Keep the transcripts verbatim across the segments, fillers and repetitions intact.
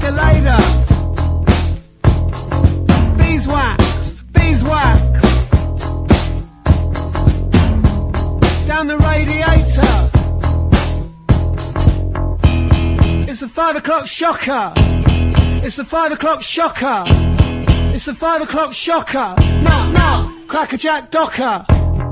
escalator. Beeswax, beeswax. Down the radiator. It's the five o'clock shocker. It's the five o'clock shocker. It's the five o'clock shocker. Knock, knock, crackerjack docker.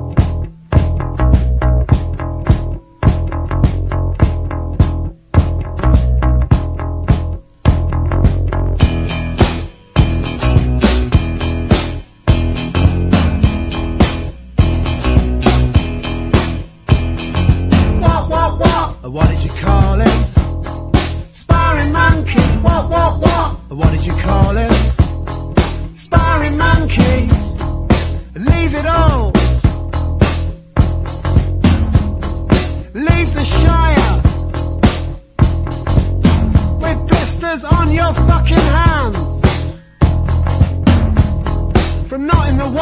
What did you call him? Sparring monkey. What, what, what? What did you call him? Sparring monkey. Leave it all. Leave the Shire with blisters on your fucking hands from knotting the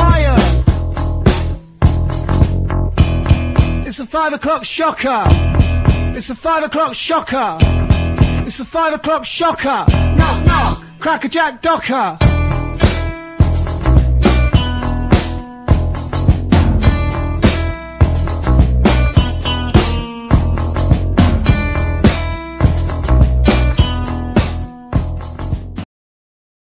wires. It's a five o'clock shocker. It's a five o'clock shocker. It's a five o'clock shocker. Knock, knock, crackerjack docker.